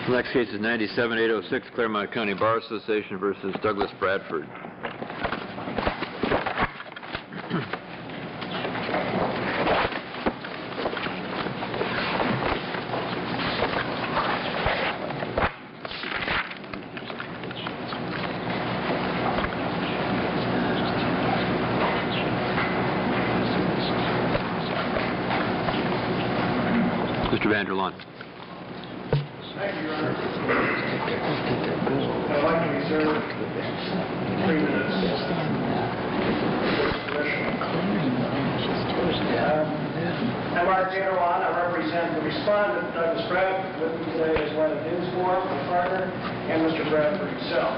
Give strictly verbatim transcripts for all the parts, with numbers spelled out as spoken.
The next case is ninety-seven eight oh six, Claremont County Bar Association versus Douglas Bradford. Mister Vanderlaan. Thank you, Your Honor. I'd like to reserve three minutes. Um, I'm Mark Vanderlaan. I represent the respondent, Douglas Bradford. With me today is Leonard Dinsmore, my partner, and Mister Bradford himself.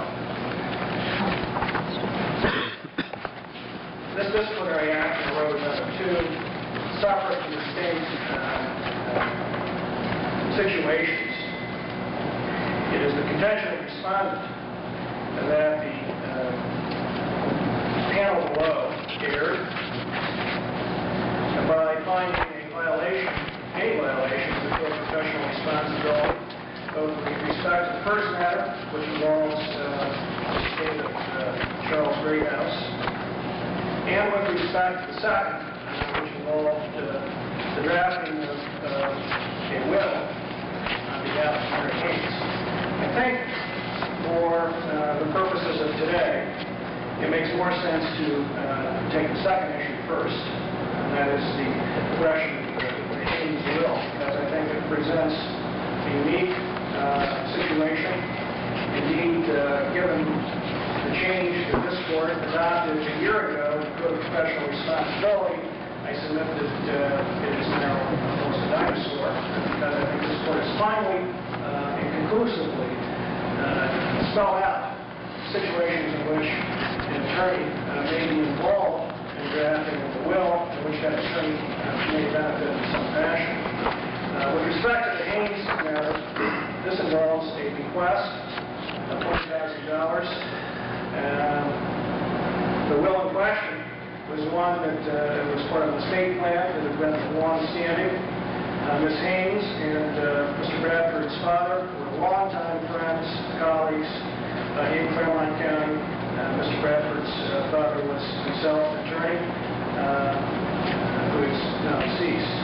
This disciplinary action arose out of two separate and distinct uh, uh, situations. It is the contention of the respondent that the uh, panel below erred by finding a violation, a violation of the Code of Professional Responsibility, both with respect to the first matter, which involves uh, the estate of uh, Charles Greathouse, and with respect to the second, uh, which involved uh, the drafting of uh, a will on behalf of Henry Haynes. I think for uh, the purposes of today, it makes more sense to uh, take the second issue first, and that is the progression of the Haynes will, because I think it presents a unique uh, situation. Indeed, uh, given the change that this Court adopted a year ago in the Code of Professional Responsibility, I submit that uh, it is now almost a dinosaur, because I think this Court has finally uh, and conclusively uh, spelled out situations in which an attorney uh, may be involved in drafting of the will, in which that attorney uh, may benefit in some fashion. Uh, with respect to the Haynes matter, this involves a bequest of twenty thousand dollars. Um, the will in question was one that uh, was part of an estate plan that had been long-standing. Uh, Miz Haynes and uh, Mister Bradford's father were longtime friends, colleagues uh, in Claremont County. Uh, Mister Bradford's uh, father was himself an attorney uh, who is now deceased.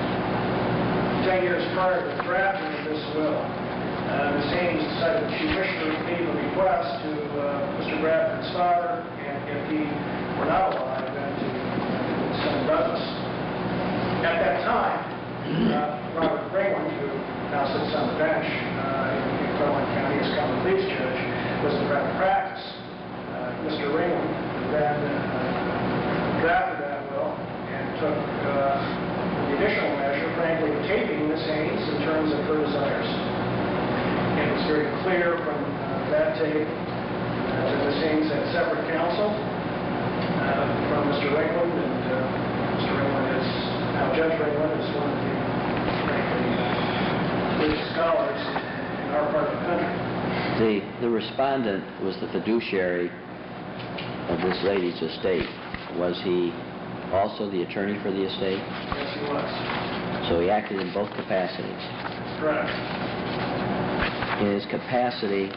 Ten years prior to the drafting of this will, uh, Miz Haynes decided that she wished to leave a bequest to uh, Mister Bradford's father, and if he were not alive, then to his son Douglas. At that time, uh, Robert Ringland, who now sits on the bench uh, in, in Claremont County as common pleas judge, was in private practice. Uh, Mister Ringland then uh, drafted that will and took uh, the additional measure, frankly, of taping Miz Haynes in terms of her desires. And it was very clear from uh, that tape uh, that Miz Haynes had separate counsel uh, from Mister Ringland, and uh, Mister Ringland is, now Judge Ringland is one of the, frankly, leading scholars in our part of the country. The, the respondent was the fiduciary of this lady's estate. Was he also the attorney for the estate? Yes, he was. So he acted in both capacities. Correct. In his capacity,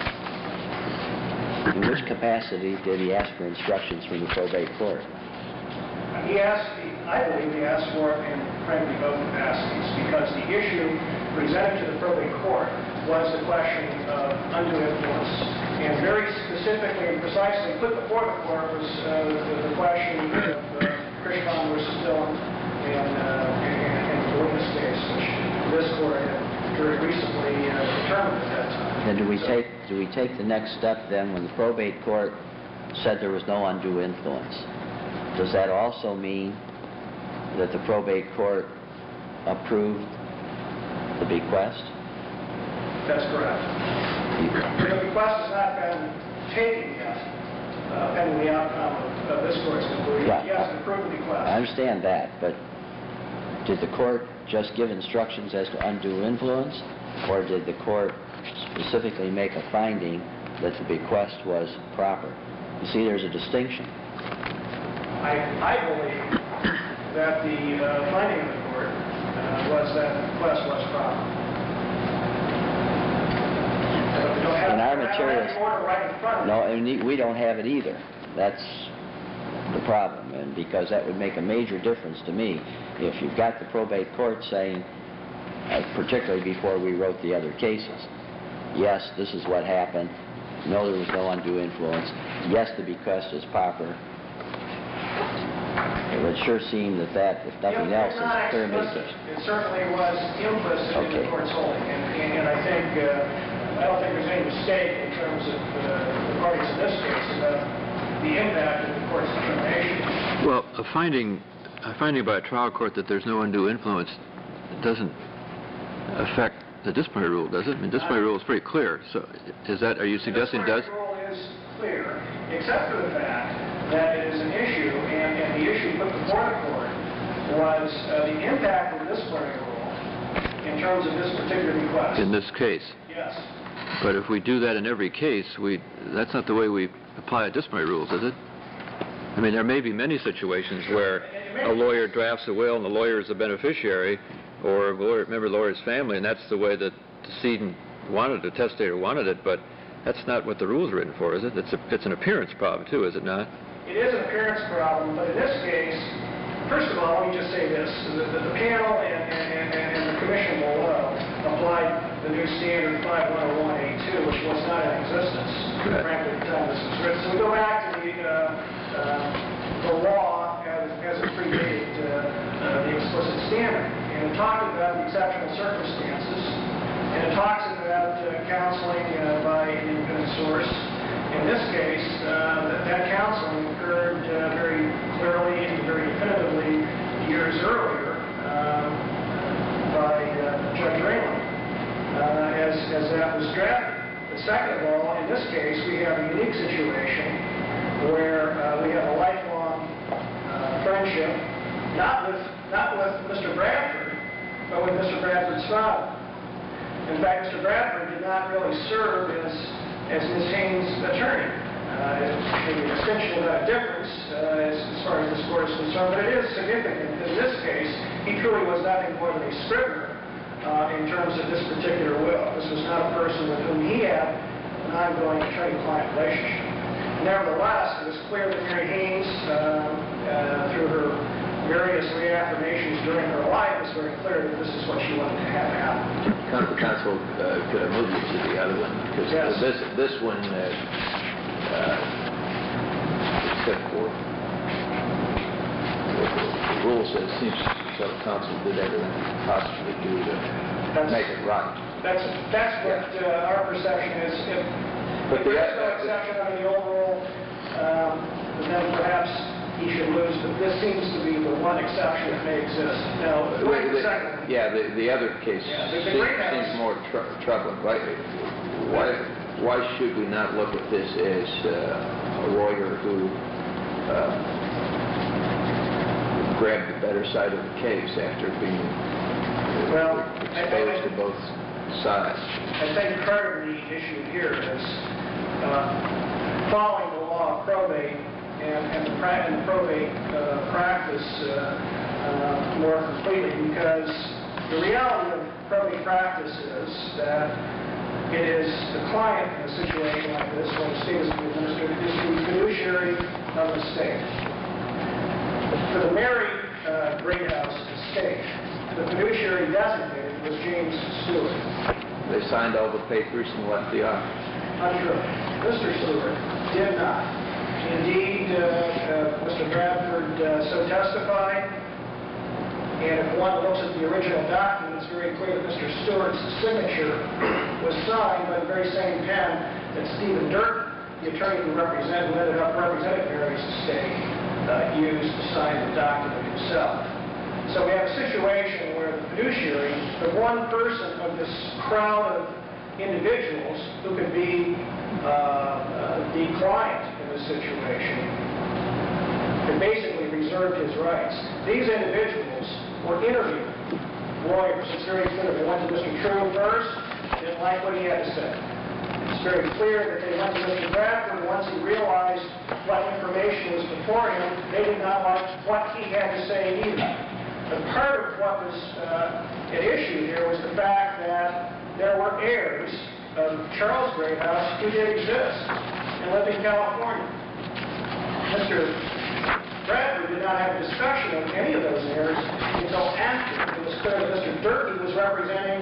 in which capacity did he ask for instructions from the probate court? He asked, I believe he asked for it in, frankly, both capacities, because the issue presented to the probate court was the question of undue influence. And very specifically and precisely put before the court was uh, the, the question of uh, Kirschbaum versus Dillon and, uh, and, and the witness case, which this court had very recently uh, determined at that time. Then do we so, take do we take the next step then when the probate court said there was no undue influence? Does that also mean that the probate court approved the bequest? That's correct. The bequest has not been taken yet, uh, pending the outcome of, of this court's conclusion. Yeah. Yes, it approved the bequest. I understand that, but did the court just give instructions as to undue influence, or did the court specifically make a finding that the bequest was proper? You see, there's a distinction. I, I believe that the uh, finding of the court uh, was that the bequest was proper. in our I don't have materials... the order right in front of me. No, and ne- we don't have it either. That's the problem, and because that would make a major difference to me if you've got the probate court saying, uh, particularly before we wrote the other cases, yes, this is what happened. No, there was no undue influence. Yes, the bequest is proper. It would sure seem that that, if nothing If else, it's is not clear explicit, indication. it certainly was implicit in Okay. the court's holding, and, and and I think, uh, I don't think there's any mistake in terms of uh, the parties in this case about the impact of the court's determination. Well, a finding, a finding by a trial court that there's no undue influence doesn't affect the disciplinary rule, does it? I mean, disciplinary rule is pretty clear. So, is that? Are you suggesting it does? The disciplinary rule is clear, except for the fact that it is an issue, and, and the issue put before the court was uh, the impact of the disciplinary rule in terms of this particular request. In this case. Yes. But if we do that in every case, we that's not the way we apply disciplinary rules, is it? I mean, there may be many situations where a lawyer drafts a will and the lawyer is the beneficiary, or a lawyer, member of the lawyer's family, and that's the way the decedent wanted it, the testator wanted it, but that's not what the rule's written for, is it? It's, a, it's an appearance problem, too, is it not? It is an appearance problem, but in this case, first of all, let me just say this. The, the, the panel and, and, and, and the commission below applied the new standard five one oh one A two, which was not in existence, Right. frankly, at the time this was written. So we go back to the, uh, uh, the law as, as it predated uh, uh, the explicit standard. And it talked about the exceptional circumstances, and it talks about uh, counseling uh, by an independent source. In this case, uh, that, that counseling occurred uh, very clearly and very definitively years earlier um, by uh, Judge Rayland uh, as, as that was drafted. But second of all, in this case, we have a unique situation where uh, we have a lifelong uh, friendship, not with, not with Mister Bradford, but with Mister Bradford's father. In fact, Mister Bradford did not really serve as as Miz Haynes' attorney. Uh, it's maybe an extension without a difference uh, as, as far as this court is concerned, but it is significant. In this case, he truly was nothing more than a scrivener uh, in terms of this particular will. This was not a person with whom he had an ongoing attorney-client relationship. Nevertheless, it was clear that Mary Haynes, uh, uh, through her various reaffirmations during her life, was very clear that this is what she wanted to have happen. Counsel, counsel, uh, could I move you to the other one? Because Yes. this, this one, uh, uh, set forth, the rule says, seems so counsel did everything possibly do to That's- make it right. That's, that's what uh, our perception is. If, But if the- there is no exception under the old rule, um, then perhaps he should lose, but this seems to be the one exception that may exist. Now, wait a The- second. Yeah, the, the other case Yeah, the- the seems, Great House- seems more tr- troubling. Why, why, why should we not look at this as uh, a lawyer who uh, grabbed the better side of the case after being uh, Well, I- exposed I- to both sides? I think part of the issue here is uh, following the law of probate and, and, the, pra- and the probate uh, practice uh, uh, more completely, because the reality of probate practice is that it is the client in a situation like this, when the state is administered, is the fiduciary of the state. For the Mary uh, Greathouse estate, the fiduciary designated was James Stewart. They signed all the papers and left the office. Untrue. Mister Stewart did not. Indeed, uh, uh, Mister Bradford uh, so testified, and if one looks at the original document, it's very clear that Mister Stewart's signature was signed by the very same pen that Stephen Dirk, the attorney who represent, who ended up representing Mary's estate, uh, used to sign the document himself. So we have a situation where the fiduciary, the one person of this crowd of individuals who could be uh, uh, the client in this situation, had basically reserved his rights. These individuals were interviewed lawyers. It's very clear. They went to Mister True first, didn't like what he had to say. It's very clear that they went to Mister Bradford once he realized what information was before him. They did not like what he had to say either. But part of what was uh, at issue here was the fact that there were errors of Charles Greathouse, who did exist and lived in California. Mister Bradford did not have a discussion of any of those heirs until after it was clear that Mister Durkee was representing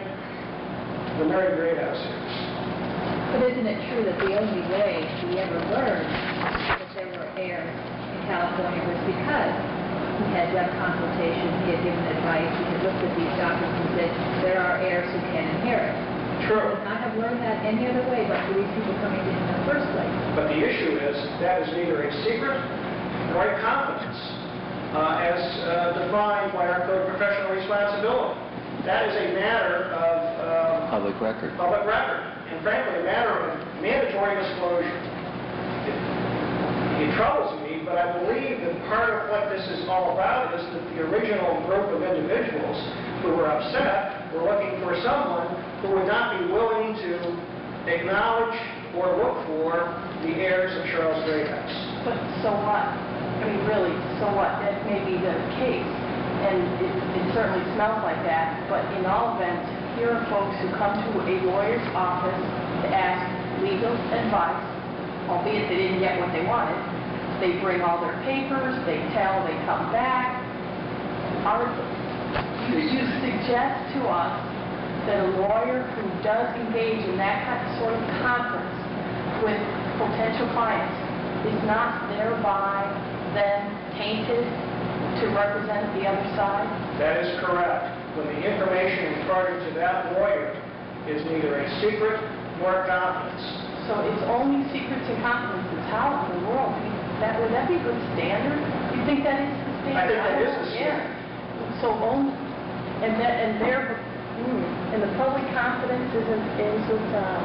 the Mary Greathouse heirs. But isn't it true that the only way we ever learned that there were heirs in California was because he had done consultation, he had given advice, he had looked at these documents and said, there are heirs who can inherit. True. We would not have learned that any other way but for these people coming in in the first place. But the issue is that is neither a secret nor a confidence, uh, as uh, defined by our Code of Professional Responsibility. That is a matter of uh, Public record. public record, and frankly, a matter of mandatory disclosure. It, it troubles me, but I believe that part of what this is all about is that the original group of individuals who were upset were looking for someone who would not be willing to acknowledge or look for the heirs of Charles Greathouse. But so what? I mean, really, so what? That may be the case, and it, it certainly smells like that, but in all events, here are folks who come to a lawyer's office to ask legal advice, albeit they didn't get what they wanted. They bring all their papers, they tell, they come back. Are, you, you suggest to us that a lawyer who does engage in that kind of sort of conference with potential clients is not thereby then tainted to represent the other side? That is correct. When the information imparted to that lawyer is neither a secret nor a confidence. So it's only secrets and confidences. How in the world? That, would that be a good standard? You think that is the standard? I think that don't is know. the standard. Yeah. So only, and that, and their, mm, and the public confidence isn't, isn't, um,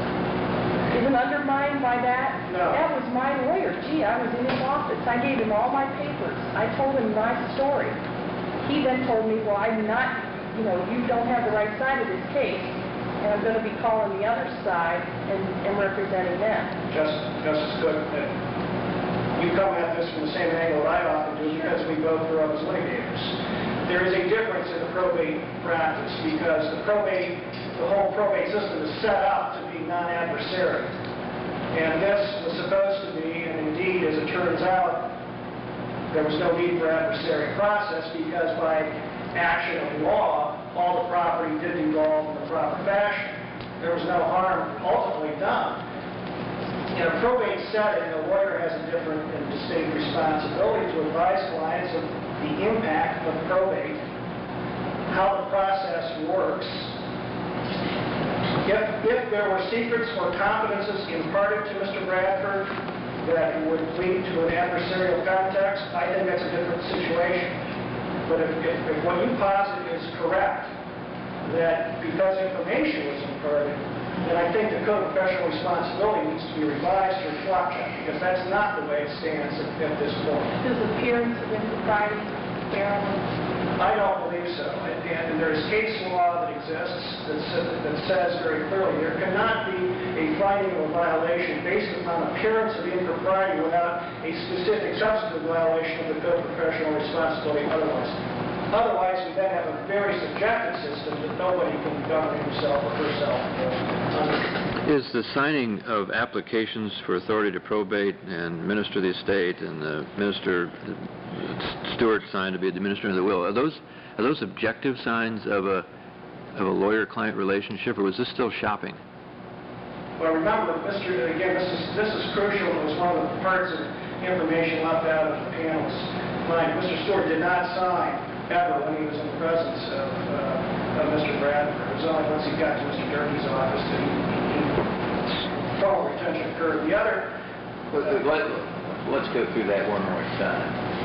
isn't undermined by that? No. That was my lawyer. Gee, I was in his office. I gave him all my papers. I told him my story. He then told me, well, I'm not, you know, you don't have the right side of this case, and I'm going to be calling the other side and, and representing them. Just, Justice Cook, uh, you come at this from the same angle that I often do because we both were as litigators. There is a difference in the probate practice because the probate, the whole probate system is set up to be non-adversarial. And this was supposed to be, and indeed, as it turns out, there was no need for adversary process because by action of law, all the property did devolve in the proper fashion. There was no harm ultimately done. In a probate setting, a lawyer has a different and distinct responsibility to advise clients of the impact of probate, how the process works. If, if there were secrets or confidences imparted to Mister Bradford that would lead to an adversarial context, I think that's a different situation. But if, if, if what you posit is correct, that because information was imparted, then I think the Code of Professional Responsibility needs to be revised to reflect that, because that's not the way it stands at, at this point. Does appearance of impropriety bear on it? I don't believe so. And, and there's case law that exists that, sa- that says very clearly there cannot be a finding of a violation based upon appearance of impropriety without a specific substantive violation of the Code of Professional Responsibility otherwise. Otherwise, we then have a very subjective system that nobody can govern himself or herself under. Is the signing of applications for authority to probate and minister the estate and the minister, Stewart signed to be the administrator of the will, are those are those objective signs of a of a lawyer-client relationship, or was this still shopping? Well, remember, Mister again, this is this is crucial. It was one of the parts of information left out of the panel's mind. Mister Stewart did not sign ever when he was in the presence of, uh, of Mister Bradford. It was only once he got to Mister Durkee's office that he, he, formal retention occurred. The other... But, but let, let's go through that one more time.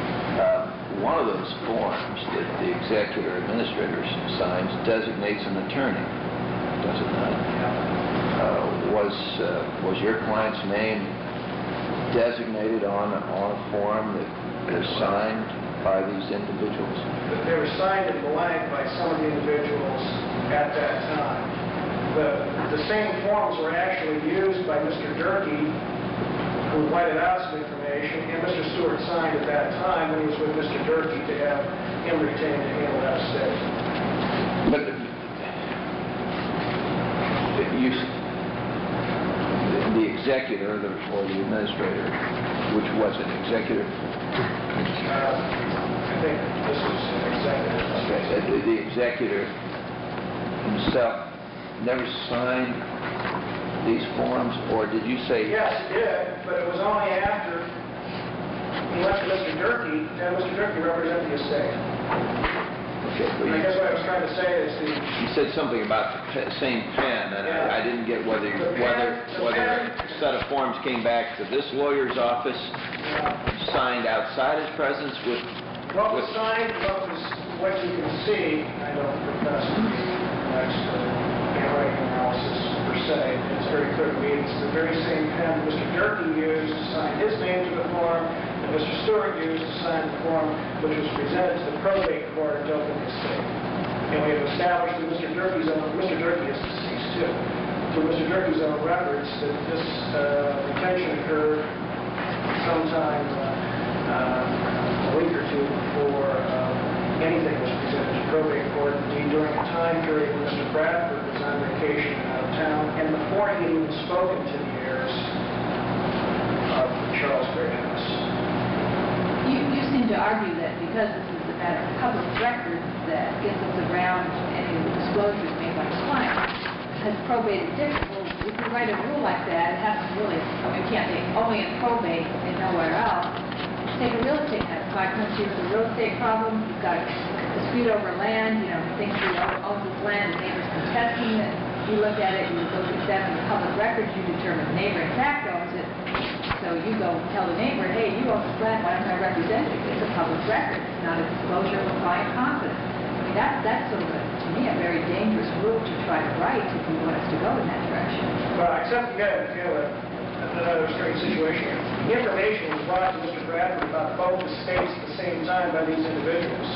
Uh, one of those forms that the executor administrator signs designates an attorney, does it not? Uh, was, uh, was your client's name designated on, on a form that was signed by these individuals? They were signed in blank by some of the individuals at that time. The, the same forms were actually used by Mister Durkee, who whited out some information, and Mister Stewart signed at that time when he was with Mister Durkee to have him retained to handle that estate. But you, executor or the, or the administrator, which was an executor. Uh, I think this is an executive. Okay, so the, the executor himself never signed these forms, or did you say? Yes, he did, but it was only after he went to Mister Durkee, and Mister Durkee represented the estate. Okay, but And I you, guess what I was trying to say is the, you said something about the pe- same pen, and Yeah. I, I didn't get whether The pen- whether the whether pen- a set of forms came back to this lawyer's office, uh, signed outside his presence with. what was with signed, what was, what you can see, I don't profess to be an expert in handwriting analysis per se, it's very clear to me, it's the very same pen Mister Durkee used to sign his name to the form, and Mister Stewart used to sign the form, which was presented to the probate court to open the estate. And we have established that Mister Durkee's own, Mister Durkee is deceased too, through Mister Durkee's own records, that this uh, retention occurred sometime uh, uh, a week or two before uh, anything was presented to probate court. Indeed, during a time period when Mister Bradford was on vacation out of town, and before he had even spoken to the heirs of Charles Gray House. You, you seem to argue that because this is a matter of public record that gets us around any of the disclosures made by the client, because probate is different. Well, if you write a rule like that, it has to really, I mean, you can't say only in probate and nowhere else. Take a real estate matter. Client comes to you with a real estate problem, you've got a dispute over land, you know, he thinks he owns this land, the neighbor's contesting it. You look at it, you go examine the public records, you determine the neighbor in fact owns it. So you go tell the neighbor, hey, you own this land, why don't I represent you? It's a public record, it's not a disclosure of a client confidence. I mean, that, that's sort of, a, to me, a very dangerous rule to try to write if you want us to go in that direction. Well, except again, you know, another strange situation. The information was brought to Mister Bradford about both estates at the same time by these individuals.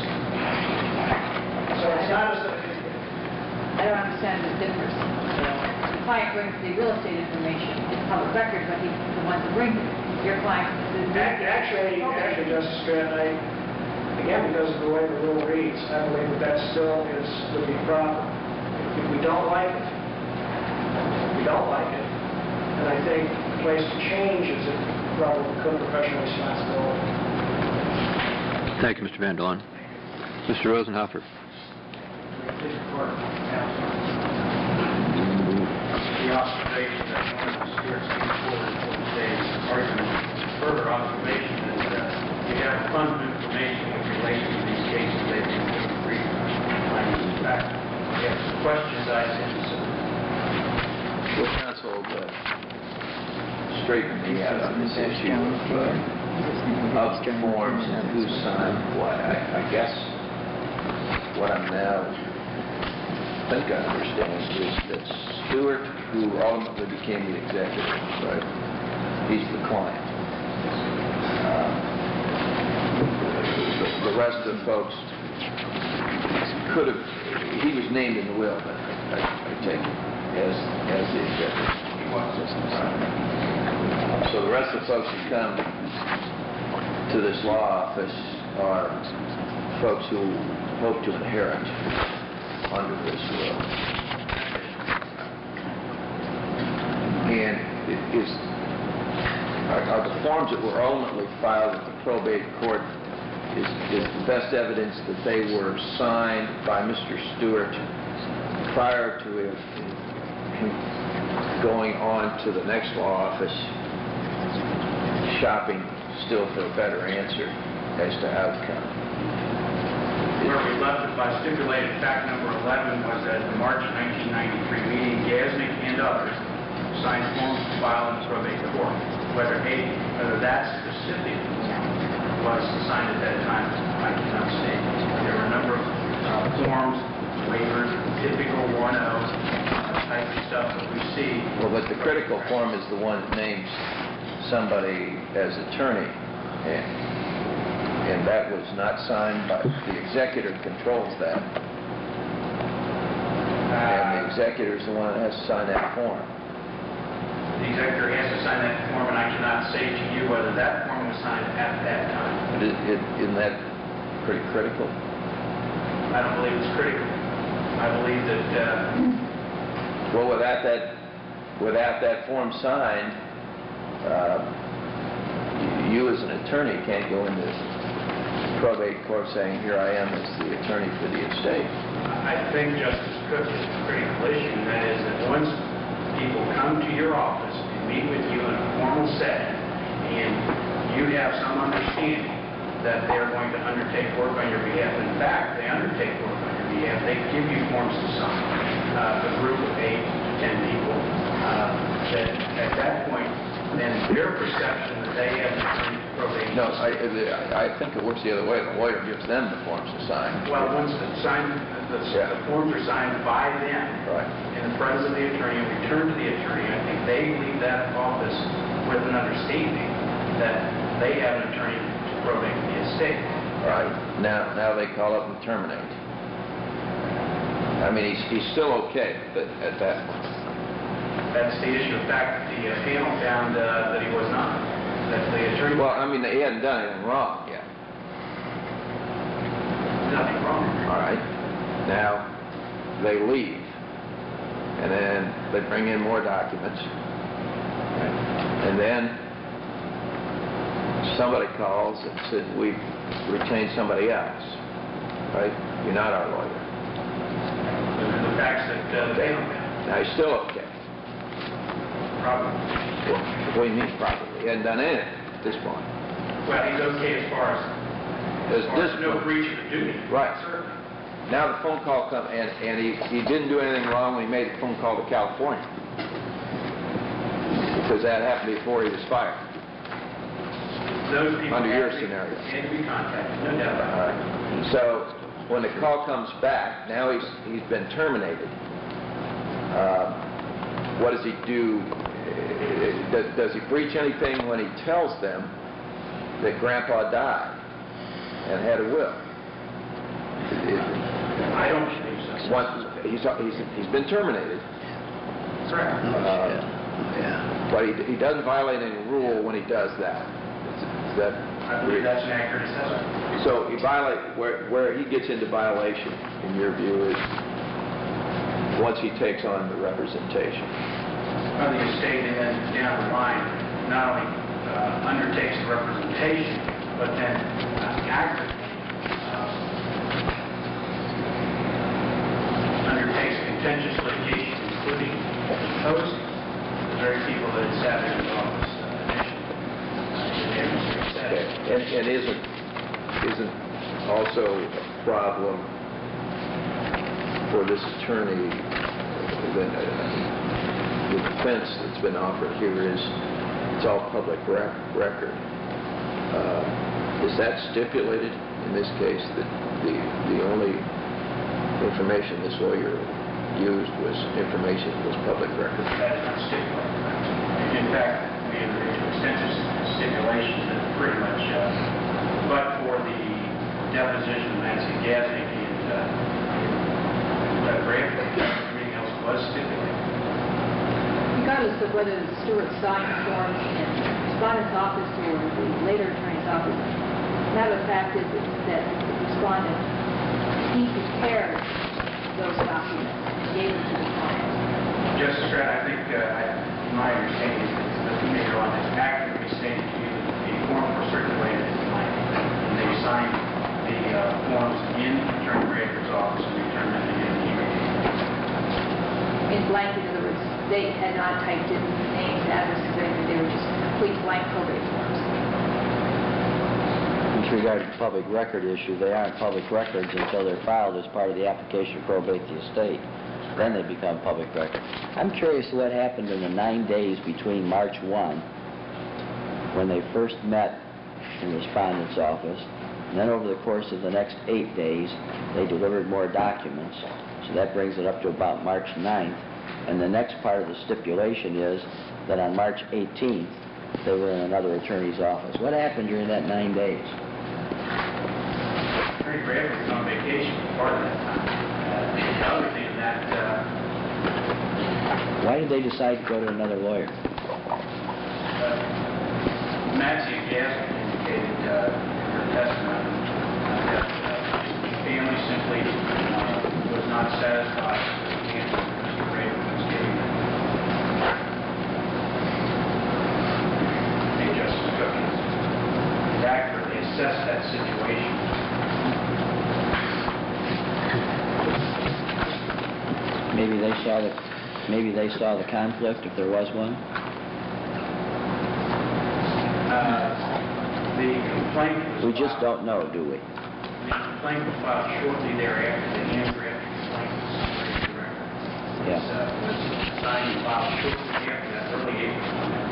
So it's not as if I don't understand the difference. The client brings the real estate information, it's public record, but he's the one who brings it. Your client is the... Ac- Actually, actually, Justice Stratton, I, again, because of the way the rule reads, I believe that that still is, would be proper. If we don't like it, if we don't like it, then I think the place to change is if probably could professional responsibility. Thank you, Mister Van Doren. Mister Rosenhofer. The observation that one of the stewards came forward for today's argument, further observation is that we have a ton of information in relation to these cases they've been brief findings of fact. We have some questions I sent to some. Well, counsel, uh, straighten me out on this issue of, uh, of forms and who signed what. I, I guess what I'm now think I understand is that Stewart, who ultimately became the executive, right? He's the client. Uh, the, the rest of the folks could have, he was named in the will, but I, I take it as, as the executive. He was. Right. So the rest of the folks who come to this law office are folks who hope to inherit under this will. And it is, are, are the forms that were ultimately filed at the probate court, is, is the best evidence that they were signed by Mister Stewart prior to him going on to the next law office, shopping still for a better answer as to outcome. Where we left it by stipulated fact number eleven was that at the March nineteen ninety-three meeting, Gasnick and others signed forms to file in the probate court. Whether A, whether that specific form was signed at that time, I cannot state. There were a number of uh, forms, waivers, typical one oh type of stuff that we see. Well, but the critical form is the one that names somebody as attorney. And And that was not signed by, the executor controls that. And the executor is the one that has to sign that form. The executor has to sign that form, and I cannot say to you whether that form was signed at that time. But it- it- Isn't that pretty critical? I don't believe it's critical. I believe that, uh, Well, without that, without that form signed, uh, you as an attorney can't go into probate court saying, here I am as the attorney for the estate. I think Justice Cook is a critical issue, and that is that once people come to your office and meet with you in a formal setting, and you have some understanding that they're going to undertake work on your behalf. In fact, they undertake work on your behalf. They give you forms to sign, uh, a group of eight to ten people. Uh, that at that point, then their perception that they have an attorney for probate. No, I, I think it works the other way. The lawyer gives them the forms to sign. Well, once the sign, the, Yeah. the forms are signed by them Right. in the presence of the attorney and returned to the attorney, I think they leave that office with an understanding that they have an attorney to probate the estate. Right. Now, now they call up and terminate. I mean, he's, he's still okay but at that point. That's the issue. In fact, the uh, panel found uh, that he was not. That the attorney. Well, I mean, he hadn't done anything wrong yet. Nothing wrong. All right. Now, they leave. And then they bring in more documents. Right. And then somebody calls and says, we've retained somebody else. Right? You're not our lawyer. The, the facts that uh, the Okay. panel found. Now, he's still okay. Probably. Well, what do you mean probably? He hadn't done anything at this point. Well, he's okay as far as, There's as far as this no breach of duty. Right. Certainly. Now the phone call comes, and, and he, he didn't do anything wrong when he made the phone call to California. Because that happened before he was fired. Those people Under your had to be- scenario. had to be contacted, no doubt about All it. right. So when the call comes back, now he's, he's been terminated. Uh, what does he do? Uh, Does, does he breach anything when he tells them that Grandpa died and had a will? I don't believe so. Once, he's, he's, he's been terminated. Correct. Uh, But he, he doesn't violate any rule when he does that. Is, is that? I believe that's an accurate assessment. So he violate, where, where he gets into violation, in your view, is once he takes on the representation. Of the estate, and then down the line, not only uh, undertakes the representation, but then uh, actively uh, undertakes contentious litigation, including opposing the very people that had sat in his office uh, initially. Uh, in their Okay. And, and isn't, isn't also a problem for this attorney, the, the defense that's been offered here is it's all public rec record. Uh, is that stipulated in this case that the, the only information this lawyer used was information that was public record? That is not stipulated. In fact, we have extensive stipulations that pretty much, uh, but for the deposition of Nancy Gasnick and uh, Brett Bradford, everything else was stipulated. Regardless of whether the Stewart signed forms in the respondent's office or the later attorney's office, the matter of fact is that the respondent, he prepared those documents and gave them to the client. Justice Grant, I think, uh, I, my understanding is that the mayor on has accurately stated to you that the forms were circulated at the night, and they signed the uh, forms in Attorney Bradford's office and returned them to him. In blank, in other words, they had not typed in names, addresses, anything, they were just complete blank probate forms. With regard to the public record issue, they aren't public records until they're filed as part of the application to probate the estate. Then they become public records. I'm curious what happened in the nine days between March first, when they first met in the respondent's office, and then over the course of the next eight days, they delivered more documents. So that brings it up to about March ninth. And the next part of the stipulation is that on March eighteenth, they were in another attorney's office. What happened during that nine days? Attorney Bradford was on vacation for part of that time. Uh, the other thing that, uh, Why did they decide to go to another lawyer? uh, Nancy Gasnick indicated uh, in her testimony uh, that uh, the family simply uh, was not satisfied with the answer that Mister Bradford was giving them. they saw the, maybe they saw the conflict, if there was one? Uh, The complaint was We just filed- don't know, do we? The complaint was filed shortly thereafter, the Andrea complaint was raised directly. Yeah. It uh, was signed and filed shortly after that, early April.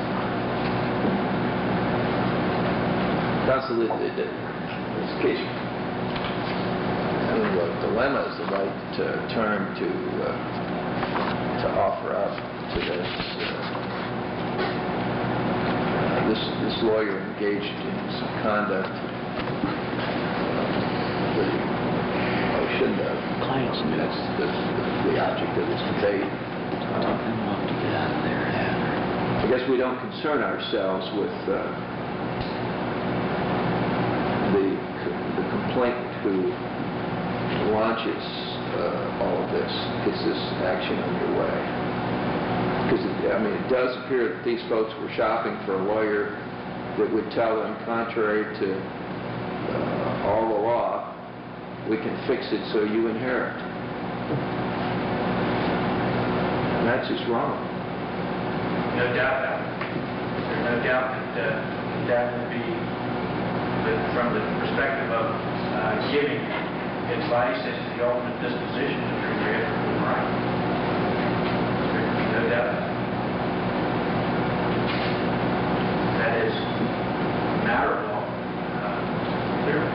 Counsel, it- it- it- this case, I mean, the dilemma is the right uh, term to, uh, to offer up to this. uh, This, this lawyer engaged in some conduct uh, that he probably shouldn't have. Clients I mean, knew. that's, that's the object of this debate. Tell Uh, them not to get out of there, Heather. I guess we don't concern ourselves with uh, the, the complainant who launches uh, all of this, gets this action underway. Because, I mean, it does appear that these folks were shopping for a lawyer that would tell them, contrary to uh, all the law, we can fix it so you inherit. And that's just wrong. No doubt about it. There's no doubt that uh, that would be, that from the perspective of uh, giving advice as to the ultimate disposition of your irreparable right. There can be no doubt. That is a matter of law, uh, clearly.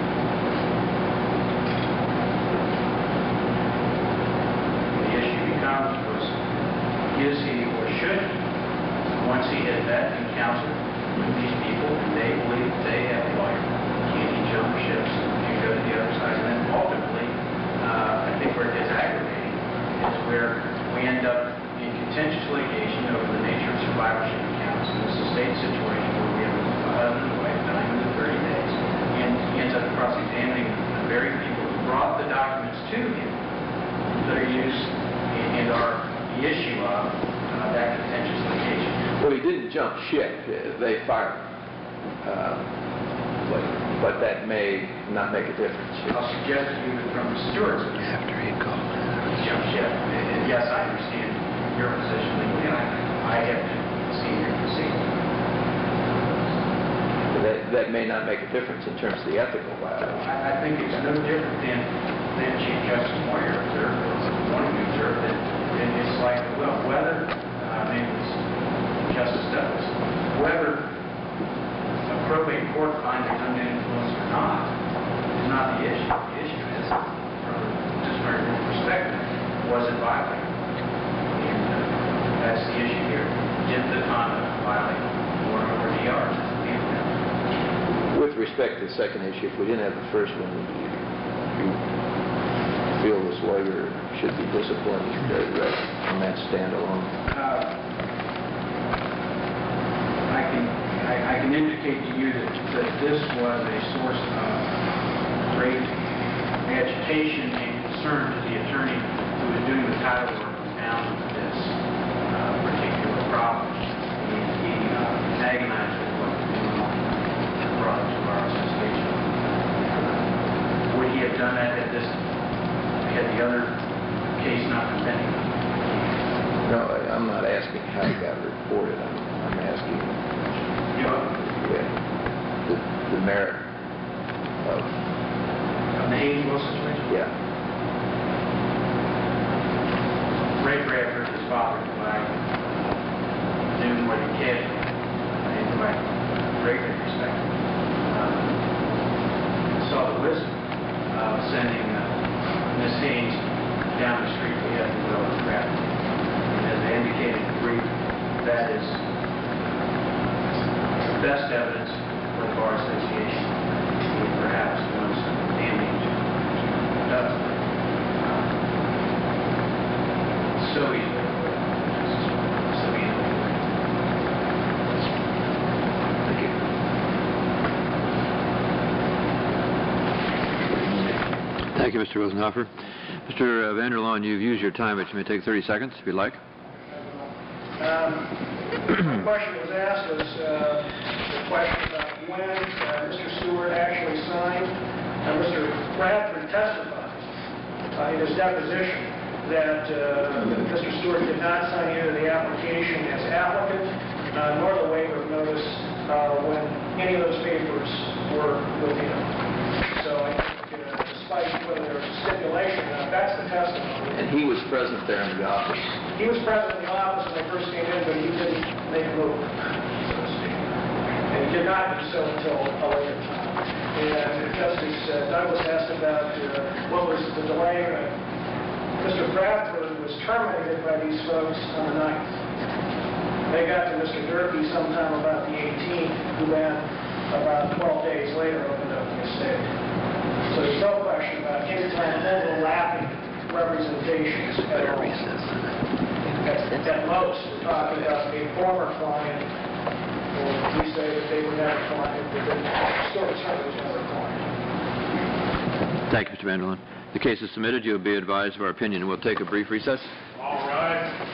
The issue becomes was, is he or should he, once he has met and counseled with these people, and they believe they have a lawyer, can he jump ships and go to the other side? And then ultimately, uh, I think where it gets aggravating is where we end up in contentious litigation over the nature of survivorship accounts in this estate situation where we have a husband and wife dying within thirty days, and he ends up cross-examining the very people who brought the documents to him that are used and are the issue of uh, that contentious litigation. Well, he didn't jump ship. Uh, They fired him. Uh, but, but that may not make a difference. I'll suggest to you that from the stewards, After he called. jump ship. And yes, I understand your position legally, and I, I have been senior to see. But That, that may not make a difference in terms of the ethical violation. I, I think it's no different than, than Chief Justice Moyer observed, or one of you observed, that it, it's like, well, whether, uh, maybe it's Justice Douglas, whether a probate court finds there's undue influence or not, is not the issue. The issue is, from a disciplinary perspective, was it violated? And uh, that's the issue here. Did the conduct violate one or the others? With respect to the second issue, if we didn't have the first one, would you, you feel this lawyer should be disciplined uh, on that standalone? Uh, I can, I, I can indicate to you that, that this was a source of great agitation and concern to the attorney who was doing the title work and found this uh, particular problem. He, he uh, agonized with what was going on and brought it to our association. Uh, would he have done that had this, had the other case not been pending? No, I, I'm not asking how he got reported. I'm, I'm asking You know, yeah, the, the merit of, of the Haynesville situation? yeah. Ray Bradford, his father, who I knew more than kid, and who I greatly respected, uh, saw the wisdom of sending uh, Miss Haynes down the street we had to go to Bradford. And as I indicated in the brief, that is the best evidence for the bar association, and perhaps was damning to us. So easily. So easily. Thank you. Thank you, Mister Rosenhofer. Mister uh, Vanderlaan, you've used your time, but you may take thirty seconds if you'd like. Um, The question was asked was uh, the question about when uh, Mister Stewart actually signed. Uh, Mister Bradford testified uh, in his deposition that uh, Mister Stewart did not sign either the application as applicant, uh, nor the waiver of notice uh, when any of those papers were with him. So I think, uh, despite whether there was a stipulation, uh, that's the testimony. And he was present there in the office. He was present in the office when I first came in, but he didn't make a move, so to speak. And he did not do so until a later time. And Justice uh, Douglas asked about uh, what was the delay. Uh, Mister Bradford was terminated by these folks on the ninth. They got to Mister Durkee sometime about the eighteenth, who then, about twelve days later, opened up the estate. So there's no question about any kind of overlapping representations at all. At, at most, we're talking about a former client, or we say that they were never client, but the Stewart attorney was never client. Thank you, Mister Vanderlyn. The case is submitted. You'll be advised of our opinion. We'll take a brief recess. All right.